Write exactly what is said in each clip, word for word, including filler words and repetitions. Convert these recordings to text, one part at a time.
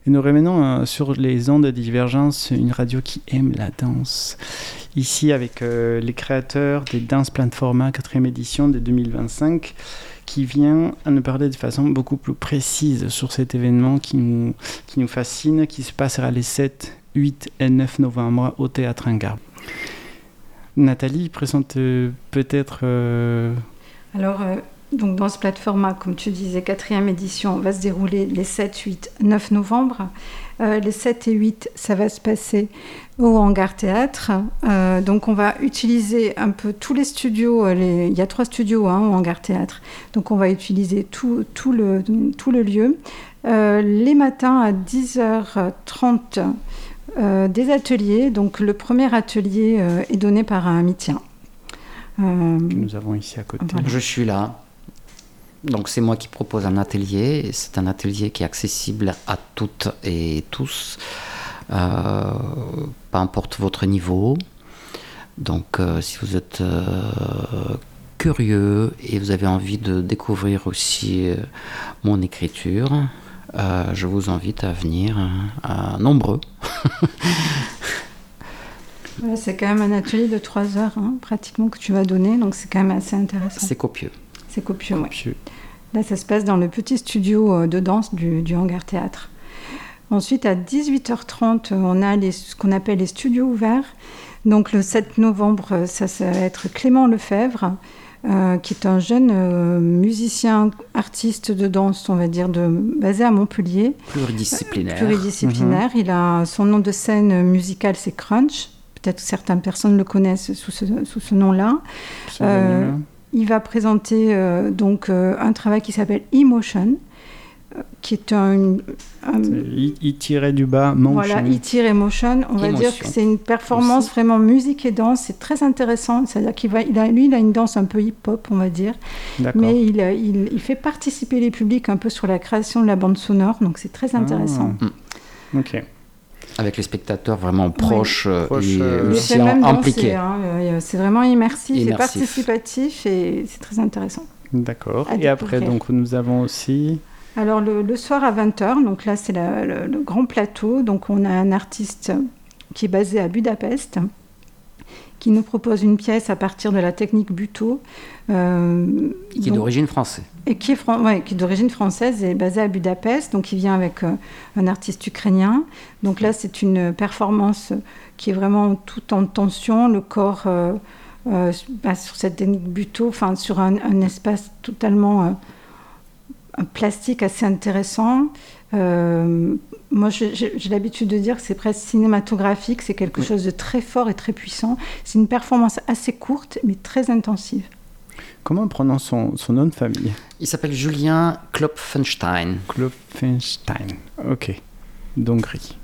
Et nous revenons euh, sur les ondes de Divergence, une radio qui aime la danse. Ici avec euh, les créateurs des Dance Platforma quatrième édition de deux mille vingt-cinq, qui vient à nous parler de façon beaucoup plus précise sur cet événement qui nous, qui nous fascine, qui se passera les sept, huit et neuf novembre au Théâtre Ingard. Nathalie, présente euh, peut-être... Euh... Alors, euh, donc dans ce plateforme, comme tu disais, quatrième édition, va se dérouler les sept, huit, neuf novembre. Euh, les sept et huit, ça va se passer au Hangar Théâtre. Euh, donc, on va utiliser un peu tous les studios. Les... Il y a trois studios hein, au Hangar Théâtre. Donc, on va utiliser tout, tout, le, tout le lieu. Euh, les matins à dix heures trente, Euh, des ateliers. Donc le premier atelier euh, est donné par un Mitien. Euh, que nous avons ici à côté. Voilà. Je suis là. Donc c'est moi qui propose un atelier. C'est un atelier qui est accessible à toutes et tous, euh, peu importe votre niveau. Donc euh, si vous êtes euh, curieux et vous avez envie de découvrir aussi euh, mon écriture, Euh, je vous invite à venir euh, nombreux. Voilà, c'est quand même un atelier de trois heures hein, pratiquement que tu vas donner, donc c'est quand même assez intéressant. C'est copieux. C'est copieux, copieux. Ouais. Là, ça se passe dans le petit studio de danse du, du Hangar Théâtre. Ensuite, à dix-huit heures trente, on a les, ce qu'on appelle les studios ouverts. Donc le sept novembre, ça, ça va être Clément Lefebvre, Euh, qui est un jeune euh, musicien, artiste de danse, on va dire, de, basé à Montpellier. Pluridisciplinaire. Euh, pluridisciplinaire. Mm-hmm. Il a, son nom de scène musical, c'est Crunch. Peut-être que certaines personnes le connaissent sous ce, sous ce nom-là. Euh, il va présenter euh, donc, euh, un travail qui s'appelle Emotion, qui est un... un I tiré du bas, motion. Voilà, I tiré motion. On va Émotion. dire que c'est une performance aussi. Vraiment musique et danse. C'est très intéressant. C'est-à-dire qu'il va, il a, lui, il a une danse un peu hip-hop, on va dire. D'accord. Mais il, il, il fait participer les publics un peu sur la création de la bande sonore. Donc, c'est très intéressant. Ah. Mm. Ok. Avec les spectateurs vraiment proches oui. Proche, et euh, aussi impliqués. Hein, c'est vraiment immersif, immersif. C'est participatif et c'est très intéressant. D'accord. Et après, donc, nous avons aussi... Alors, le, le soir à vingt heures, donc là, c'est la, le, le grand plateau. Donc, on a un artiste qui est basé à Budapest, qui nous propose une pièce à partir de la technique Butoh. Euh, qui est donc, d'origine française. Et qui est, fran- ouais, qui est d'origine française et basé à Budapest. Donc, il vient avec euh, un artiste ukrainien. Donc là, c'est une performance qui est vraiment tout en tension. Le corps, euh, euh, bah, sur cette technique Butoh, enfin, sur un, un espace totalement... Euh, un plastique assez intéressant. Euh, moi, j'ai, j'ai l'habitude de dire que c'est presque cinématographique, c'est quelque oui. chose de très fort et très puissant. C'est une performance assez courte, mais très intensive. Comment on prononce son, son nom de famille ? Il s'appelle Julien Klopfenstein. Klopfenstein, ok. d'Hongrie.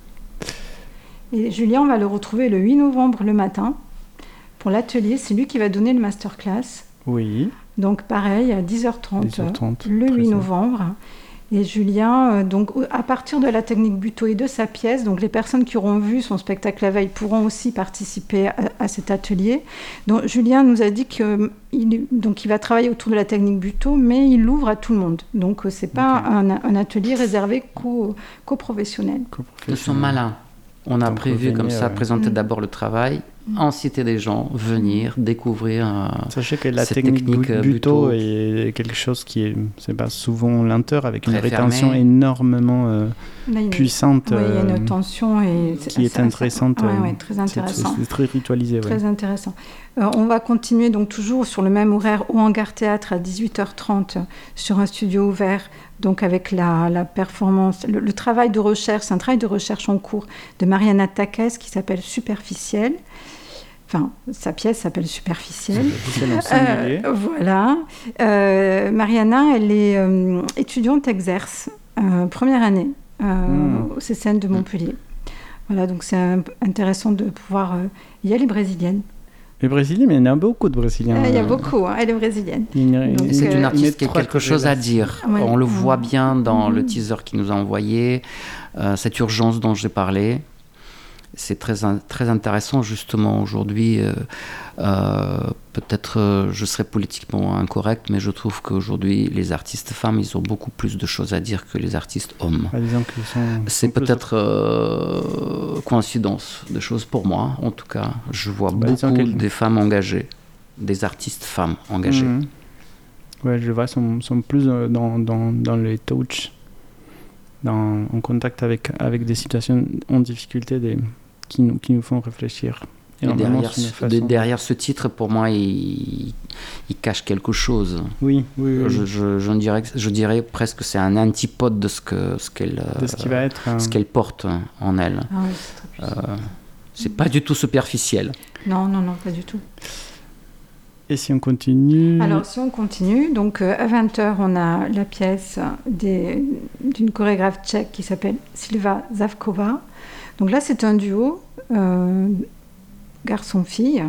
Et Julien, on va le retrouver le huit novembre le matin pour l'atelier. C'est lui qui va donner le masterclass. Oui. Donc pareil, à dix heures trente, dix heures trente le huit novembre. Et Julien, euh, donc, à partir de la technique Butoh et de sa pièce, donc les personnes qui auront vu son spectacle la veille pourront aussi participer à, à cet atelier. Donc Julien nous a dit qu'il donc, il va travailler autour de la technique Butoh, mais il l'ouvre à tout le monde. Donc ce n'est pas okay. un, un atelier réservé qu'aux, qu'aux professionnels. Ils sont malins. On a donc, prévu venir, comme ça, ouais. présenter mmh. d'abord le travail, inciter les gens, venir, découvrir euh, Sachez que la cette technique, technique Butoh, Butoh est quelque chose qui est, c'est pas souvent lenteur, avec une Très rétention fermé. énormément euh, Là, une, puissante. Oui, il y a une tension et qui est intéressante. Oui, ouais, très intéressant. C'est, c'est très ritualisé. Très ouais. intéressant. Euh, on va continuer donc toujours sur le même horaire au Hangar Théâtre à dix-huit heures trente sur un studio ouvert. Donc avec la, la performance, le, le travail de recherche, c'est un travail de recherche en cours de Mariana Taques qui s'appelle Superficielle. Enfin, sa pièce s'appelle Superficielle. euh, voilà. Euh, Mariana, elle est euh, étudiante exerce, euh, première année euh, mmh. au C C N de Montpellier. Voilà, donc c'est un, intéressant de pouvoir... Euh, il y a les Brésiliennes. Les Brésiliens, mais il y en a beaucoup de Brésiliens. Il y a beaucoup, hein, elle est brésilienne. Donc, c'est une artiste qui a quelque chose à dire. Ouais. On le voit bien dans mmh. le teaser qu'il nous a envoyé, euh, cette urgence dont j'ai parlé. c'est très, très intéressant justement aujourd'hui. Euh, euh, peut-être euh, je serais politiquement incorrect, mais je trouve qu'aujourd'hui les artistes femmes, ils ont beaucoup plus de choses à dire que les artistes hommes. Par exemple, ils sont c'est peut-être euh, coïncidence de choses pour moi, en tout cas. Je vois bah, beaucoup quel... des femmes engagées, des artistes femmes engagées. Mmh. Ouais, je vois, sont, sont plus dans, dans, dans les touches, dans, en contact avec, avec des situations en difficulté des, qui, nous, qui nous font réfléchir. Et derrière, ce, de, derrière ce titre, pour moi, il, il cache quelque chose. Oui, oui, oui. Je, je, je, dirais, je dirais presque que c'est un antipode de ce, que, ce qu'elle de ce qui va être, euh, ce qu'elle porte en elle. Ah oui, c'est, euh, c'est pas du tout superficiel. Non, non, non, pas du tout. Et si on continue? Alors, si on continue, donc euh, à vingt heures, on a la pièce des, d'une chorégraphe tchèque qui s'appelle Silva Zavkova. Donc là, c'est un duo euh, garçon-fille.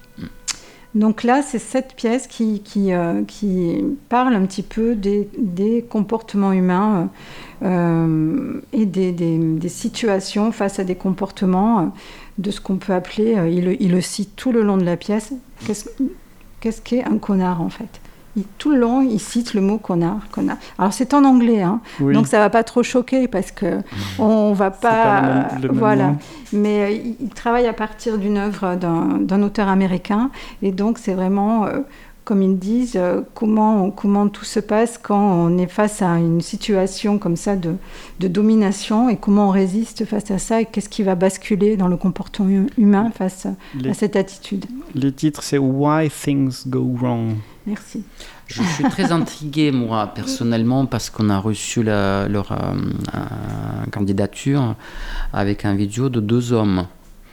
Donc là, c'est cette pièce qui, qui, euh, qui parle un petit peu des, des comportements humains euh, et des, des, des situations face à des comportements, euh, de ce qu'on peut appeler, euh, il, le, il le cite tout le long de la pièce, qu'est-ce, qu'est-ce qu'est un connard en fait. Il, tout le long, il cite le mot connard, connard. Alors c'est en anglais, hein, oui. Donc ça va pas trop choquer parce que on va pas, pas le même, le même voilà. Nom. Mais euh, il, il travaille à partir d'une œuvre d'un, d'un auteur américain, et donc c'est vraiment, euh, comme ils disent, euh, comment comment tout se passe quand on est face à une situation comme ça de de domination, et comment on résiste face à ça, et qu'est-ce qui va basculer dans le comportement humain face les, à cette attitude. Le titre, c'est Why Things Go Wrong. Merci. Je suis très intrigué, moi, personnellement, parce qu'on a reçu la, leur euh, euh, candidature avec un vidéo de deux hommes.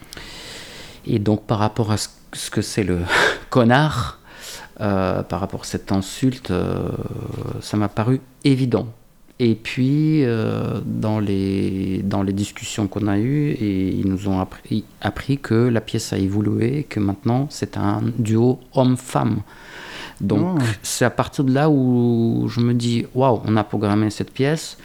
Et donc, par rapport à ce, ce que c'est le connard, euh, par rapport à cette insulte, euh, ça m'a paru évident. Et puis, euh, dans, les, dans les discussions qu'on a eues, et ils nous ont appris, appris que la pièce a évolué, que maintenant, c'est un duo homme-femme. Donc, oh. c'est à partir de là où je me dis, waouh, on a programmé cette pièce,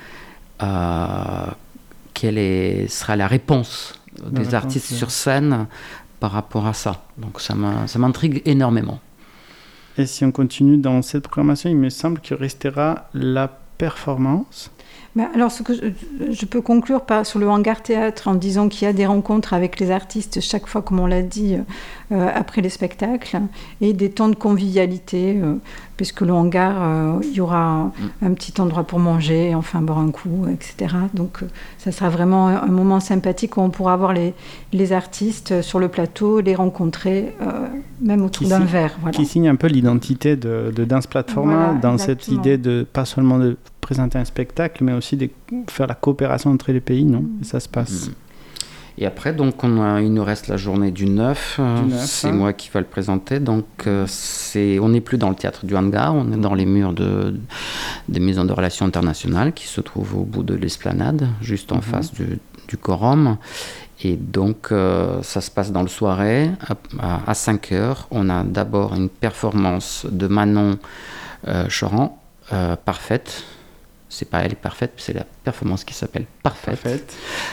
euh, quelle est, sera la réponse la des réponse, artistes ouais. sur scène par rapport à ça. Donc, ça, m'a, ça m'intrigue énormément. Et si on continue dans cette programmation, il me semble qu'il restera la performance. Ben alors, ce que je, je peux conclure par, sur le hangar théâtre en disant qu'il y a des rencontres avec les artistes chaque fois, comme on l'a dit, euh, après les spectacles, et des temps de convivialité, euh, puisque le hangar, euh, il y aura un, un petit endroit pour manger, enfin boire un coup, et cetera. Donc, euh, ça sera vraiment un moment sympathique où on pourra voir les, les artistes sur le plateau, les rencontrer, euh, même autour qui d'un signe, verre. Voilà. Qui signe un peu l'identité de, de Dance Platforma, voilà, dans exactement. Cette idée de pas seulement de présenter un spectacle, mais aussi de faire la coopération entre les pays, non ? Et ça se passe. Et après, donc, on a, il nous reste la journée du neuf. Du neuf c'est hein. moi qui vais le présenter. Donc, euh, c'est, on n'est plus dans le théâtre du hangar, on est dans les murs de, des maisons de relations internationales qui se trouvent au bout de l'esplanade, juste en mm-hmm. face du, du quorum. Et donc, euh, ça se passe dans le soirée. À, à, à cinq heures, on a d'abord une performance de Manon euh, Choran, euh, Parfaite. C'est pas elle est parfaite, c'est la performance qui s'appelle Parfaite, Parfaite.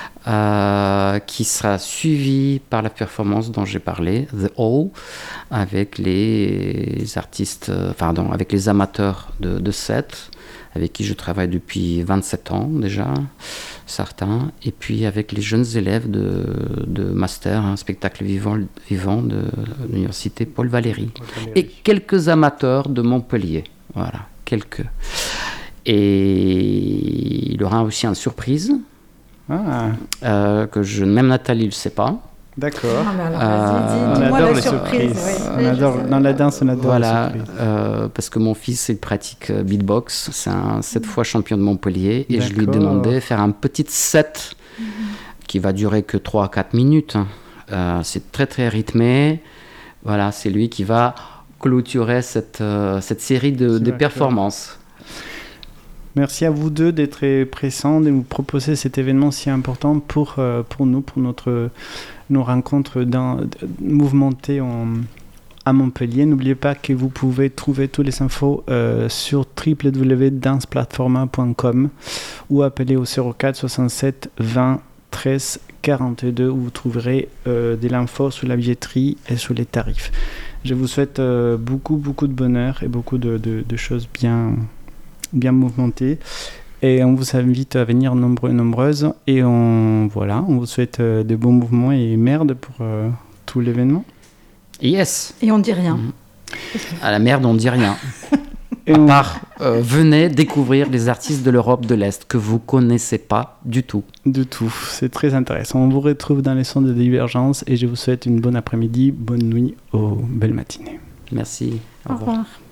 Euh, qui sera suivie par la performance dont j'ai parlé, The Hall, avec les artistes, pardon, avec les amateurs de, de Sète, avec qui je travaille depuis vingt-sept ans déjà, certains, et puis avec les jeunes élèves de, de master, un spectacle vivant, vivant de l'université Paul Valéry, Paul Valéry, et quelques amateurs de Montpellier, voilà, quelques. Et il y aura aussi une surprise ah. euh, que je, même Nathalie ne le sait pas. D'accord. Ah, mais alors, euh, vas-y, dis, on adore la les surprise. surprises. Oui. On adore, dans la danse, on adore voilà, les surprises. Euh, parce que mon fils il pratique beatbox, c'est un sept fois champion de Montpellier, et D'accord. je lui ai demandé de faire un petit set mm-hmm. qui va durer que trois à quatre minutes. Euh, c'est très très rythmé. Voilà, c'est lui qui va clôturer cette, euh, cette série de, de performances. Merci à vous deux d'être pressants, de nous proposer cet événement si important pour, euh, pour nous, pour notre, nos rencontres dans, mouvementées en, à Montpellier. N'oubliez pas que vous pouvez trouver toutes les infos euh, sur w w w point dance platforma point com ou appeler au zéro quatre soixante-sept vingt treize quarante-deux où vous trouverez euh, de l'info sur la billetterie et sur les tarifs. Je vous souhaite euh, beaucoup, beaucoup de bonheur et beaucoup de, de, de choses bien, bien mouvementées. Et on vous invite à venir nombreux et nombreuses. Et on, voilà, on vous souhaite euh, de bons mouvements et merde pour euh, tout l'événement. Yes. Et on dit rien. Mmh. À la merde, on dit rien. Et À on... part, euh, venez découvrir les artistes de l'Europe de l'Est que vous connaissez pas du tout. Du tout, c'est très intéressant. On vous retrouve dans les sons de Divergence et je vous souhaite une bonne après-midi, bonne nuit ou belle matinée. Merci. Au revoir.